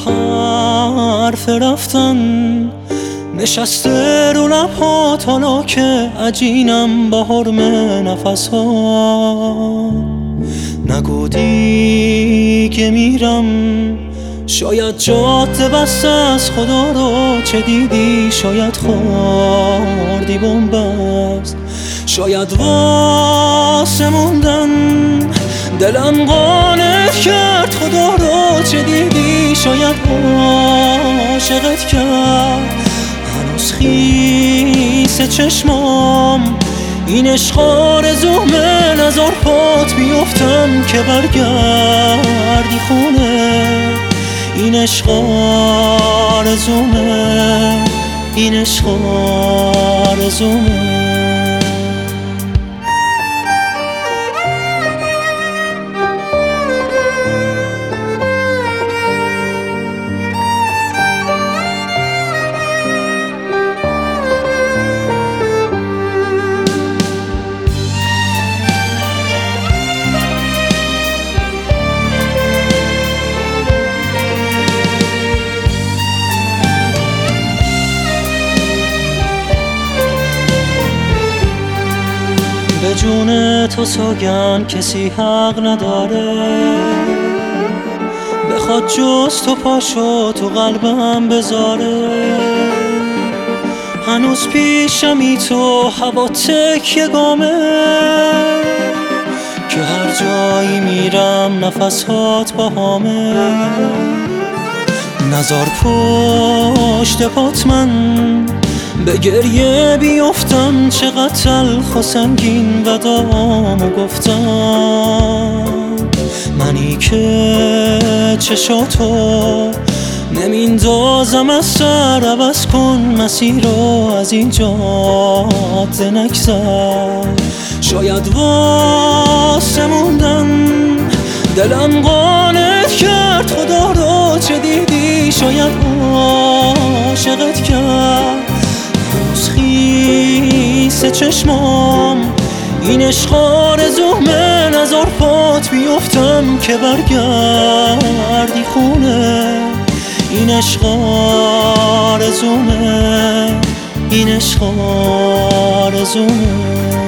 حرف رفتن نشسته رو لبهات، حالا که عجینم با حرم نفس ها. نگو دیگه میرم، شاید جاده بسته از خدا رو چه دیدی، شاید خوردی بنبست، شاید واسه موندن دلم قانع کرد خدا رو چه دیدی، شاید عاشقت کرد هنوز خیس چشمام. این عشق آرزومه، نزار پات بیفتم که برگردی خونه. این عشق آرزومه، این عشق آرزومه. به جون تو سوگند کسی حق نداره بخواد جز تو پاشو تو قلبم بذاره. هنوز پیشمی تو هوا تکیه گامه که هر جایی میرم نفسات با همه. نزار پشت پات من به گریه بیفتم، چقدر تلخ و سنگین ودامو گفتم. منی که چشاتو نمیندازم از سر، عوض کن مسیر رو از این جاده نگذر. شاید واسه موندن دلم قانع کرد خدا رو چه دیدی، شاید عاشقت کرد هنوز خیس چشمام. این عشق آرزومه، نزار پات بیفتم که برگردی خونه. این عشق آرزومه، این عشق آرزومه.